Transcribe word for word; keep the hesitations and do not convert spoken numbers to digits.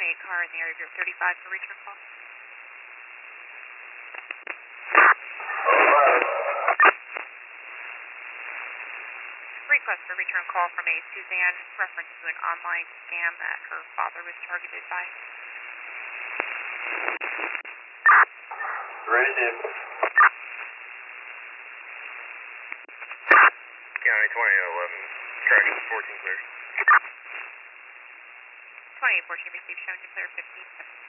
twenty-eight car in the area of your thirty-five for return call. Request for return call from a Suzanne, reference to an online scam that her father was targeted by. Ready to. County twenty-eight eleven, tracking fourteen clear. twenty-eight fourteen received, showing declare fifteen.